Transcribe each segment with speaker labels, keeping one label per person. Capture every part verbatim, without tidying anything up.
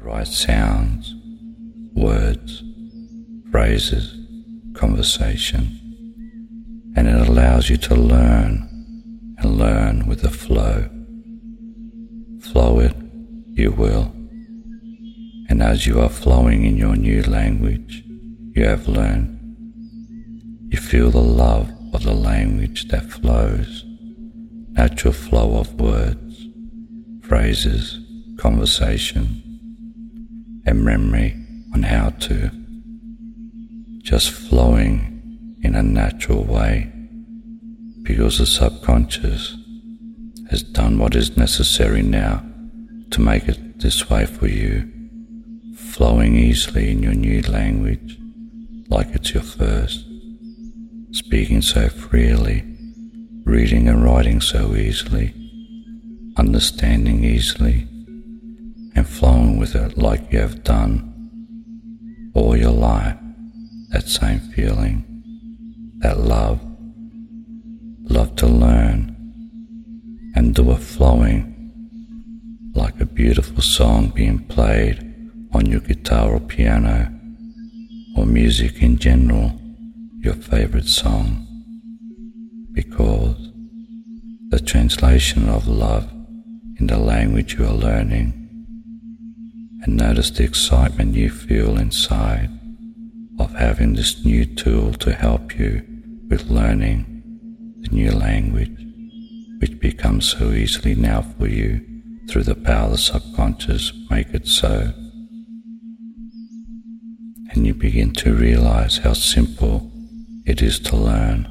Speaker 1: right sounds, words, phrases, conversation, and it allows you to learn and learn with the flow. Flow it, you will. And as you are flowing in your new language you have learned, you feel the love of the language that flows, natural flow of words, phrases, conversation, and memory on how to, just flowing in a natural way, because the subconscious has done what is necessary now to make it this way for you, flowing easily in your new language like it's your first, speaking so freely, reading and writing so easily, understanding easily, and flowing with it like you have done all your life. That same feeling, that love, love to learn and do it flowing like a beautiful song being played on your guitar or piano, or music in general, your favorite song, because the translation of love in the language you are learning, and notice the excitement you feel inside of having this new tool to help you with learning the new language, which becomes so easily now for you through the power of the subconscious. Make it so. And you begin to realize how simple it is to learn.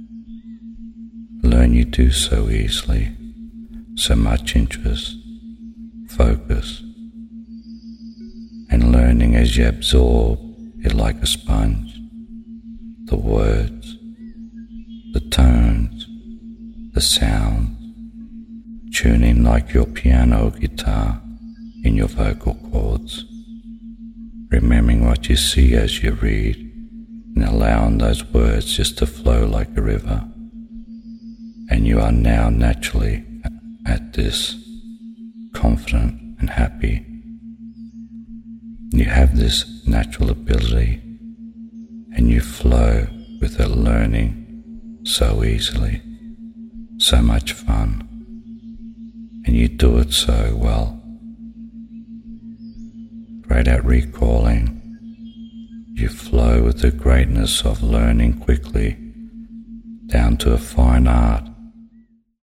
Speaker 1: Learn you do so easily, so much interest, focus, and learning as you absorb it like a sponge, the words, the tones, the sounds, tuning like your piano or guitar in your vocal cords, remembering what you see as you read and allowing those words just to flow like a river. And you are now naturally at this, confident and happy. You have this natural ability and you flow with it, learning so easily, so much fun, and you do it so well. Great at recalling, you flow with the greatness of learning quickly down to a fine art